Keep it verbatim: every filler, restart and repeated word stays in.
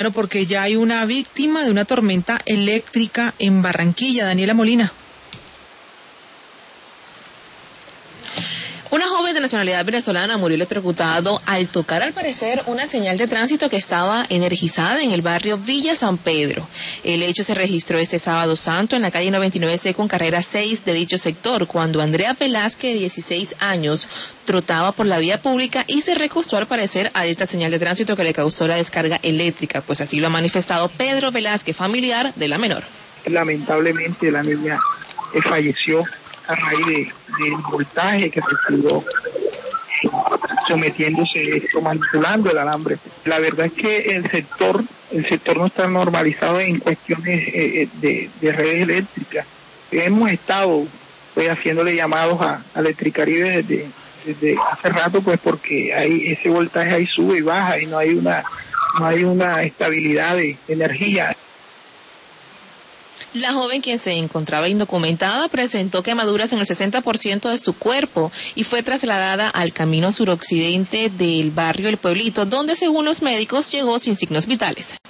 Bueno, porque ya hay una víctima de una tormenta eléctrica en Barranquilla. Daniela Molina. Una joven de nacionalidad venezolana murió electrocutado al tocar, al parecer, una señal de tránsito que estaba energizada en el barrio Villa San Pedro. El hecho se registró este sábado santo en la calle noventa y nueve C con carrera seis de dicho sector, cuando Andrea Velázquez, de dieciséis años, trotaba por la vía pública y se recostó, al parecer, a esta señal de tránsito que le causó la descarga eléctrica, pues así lo ha manifestado Pedro Velázquez, familiar de la menor. Lamentablemente la niña falleció a raíz de, del voltaje que recibió sometiéndose esto, manipulando el alambre. La verdad es que el sector el sector no está normalizado en cuestiones eh, de, de redes eléctricas. Hemos estado pues haciéndole llamados a, a Electricaribe desde, desde hace rato, pues porque hay ese voltaje ahí sube y baja y no hay una no hay una estabilidad de energía. La joven, quien se encontraba indocumentada, presentó quemaduras en el sesenta por ciento de su cuerpo y fue trasladada al camino suroccidente del barrio El Pueblito, donde, según los médicos, llegó sin signos vitales.